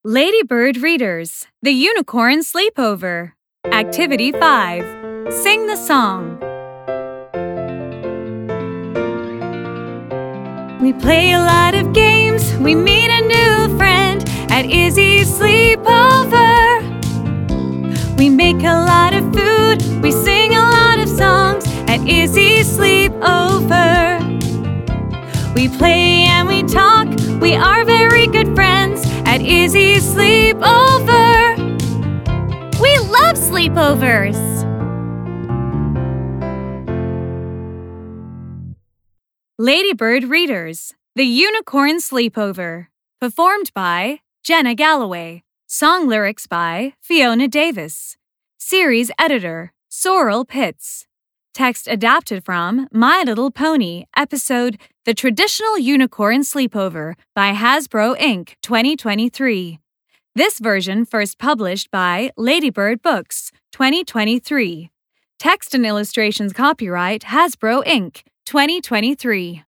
Ladybird Readers, The Unicorn Sleepover. Activity 5. Sing the song. We play a lot of games, we meet a new friend at Izzy's Sleepover. We make a lot of food, we sing a lot of songs at Izzy's Sleepover. We play and we talk, we are very good friends at Izzy's Sleepover. We love sleepovers! Ladybird Readers, The Unicorn Sleepover. Performed by Jenna Galloway. Song lyrics by Fiona Davis. Series editor, Sorrel Pitts. Text adapted from My Little Pony, episode The Traditional Unicorn Sleepover by Hasbro Inc. 2023. This version first published by Ladybird Books, 2023. Text and illustrations copyright Hasbro Inc. 2023.